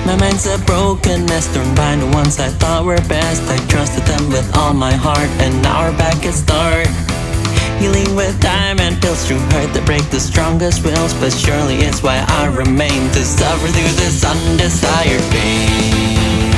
My mind's a broken mess, torn by the ones I thought were best. I trusted them with all my heart, and now we're back at start. Healing with time and pills through hurt that break the strongest wills. But surely it's why I remain to suffer through this undesired pain.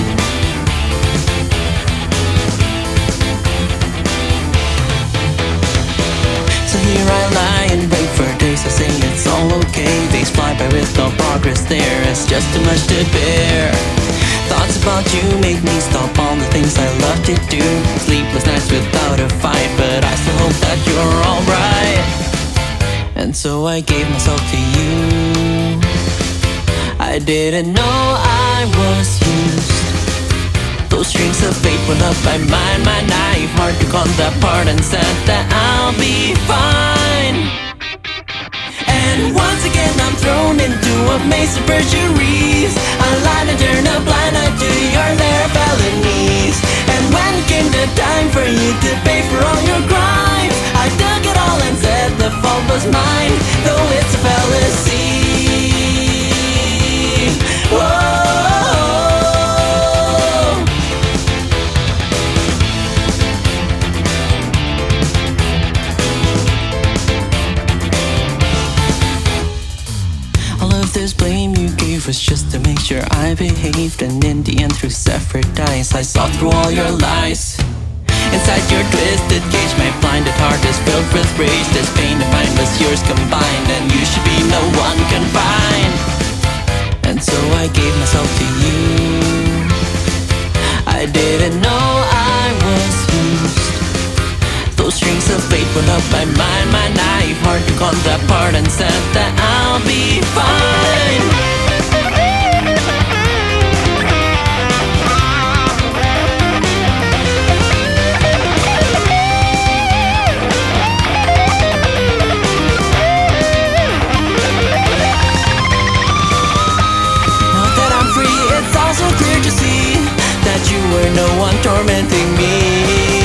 So here I lie and wait for days. I say it's all okay. Days fly by with no progress there. It's just too much to bear. Thoughts about you make me stop all the things I love to do. Sleepless nights without a fight, but I still hope that you're alright. And so I gave myself to you. I didn't know I was used. Those strings of fate went up my mind, my naive heart took on that part and said that I'll be fine. And once again I'm thrown into a maze of perjuries. I lied and turned a blind eye to your lair of felonies. And when it came the time for you to pay for all your crimes, I took it all and said the fault was mine, though it's a fallacy. Whoa. This blame you gave was just to make sure I behaved. And in the end, through separate eyes, I saw through all your lies. Inside your twisted cage, my blinded heart is filled with rage. This pain of mine was yours combined, and you should be no one confined. And so I gave myself to you. I didn't know I was used. Those strings of fate went up my mind, my naive heart took on that part and said that I'll be fine. Now that I'm free, it's also clear to see that you were no one tormenting me.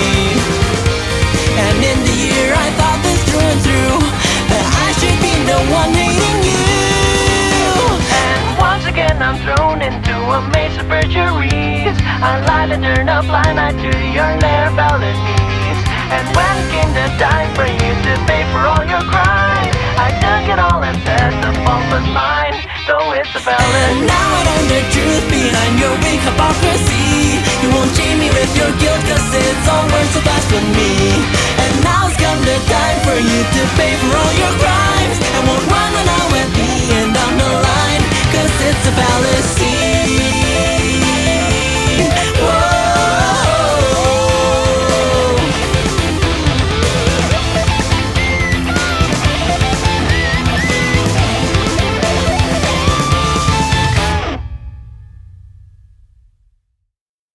And in the year I thought this through and through, that I should be the one hating you. And once again I'm thrown into a maze of perjuries. I lied and turned a blind eye to your lair of felonies. And when it came the time for you to pay for all your crimes, I took it all and said the fault was mine, though it's a felony. And now I know the truth behind your weak hypocrisy. You won't shame me with your guilt, cause it's all words of blasphemy. And now it's come the time for you to pay for all your crimes.